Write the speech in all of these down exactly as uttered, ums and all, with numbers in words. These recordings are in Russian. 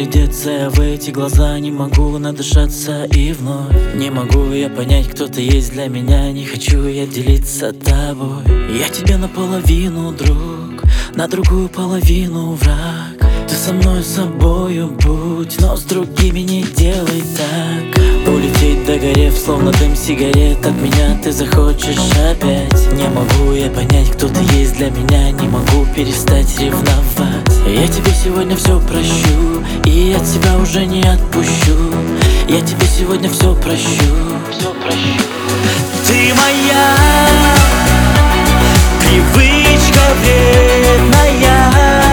вглядеться я в эти глаза, не могу надышаться и вновь не могу я понять, кто ты есть для меня. Не хочу я делиться тобой. Я тебе наполовину друг, на другую половину враг. Ты со мной собою будь, но с другими не делай так. Улететь догорев, словно дым сигарет, от меня ты захочешь опять. Не могу я понять, кто ты есть для меня, не могу перестать ревновать. Я тебе сегодня все прощу, и от тебя уже не отпущу. Я тебе сегодня все прощу, все прощу. Ты моя привычка вредная,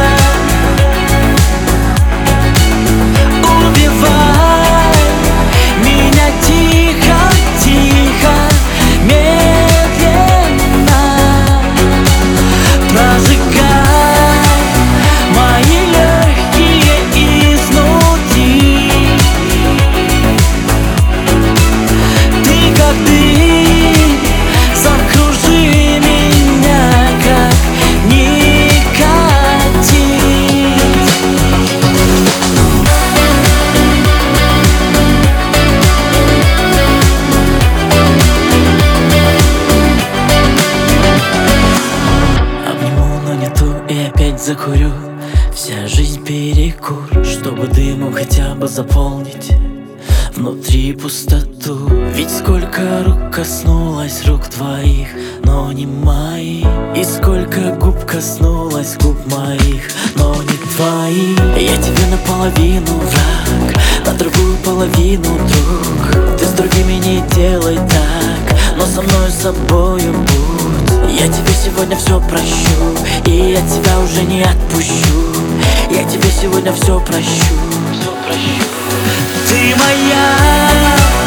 убивай меня тихо, тихо, медленно, прожигай мои легкие изнутри. Ты как дым, закружи меня, как никотин. Обниму, но не ту, и опять закурю. Вся жизнь перекур, чтобы дымом хотя бы заполнить внутри пустоту. Ведь сколько рук коснулось рук твоих, но не моих. И сколько губ коснулось губ моих, но не твоих. Я тебе наполовину враг, на другую половину друг. Ты с другими не делай так, но со мной собою будь. Я тебе сегодня все прощу, и от тебя уже не отпущу. Я тебе сегодня все прощу, все прощу. Ты моя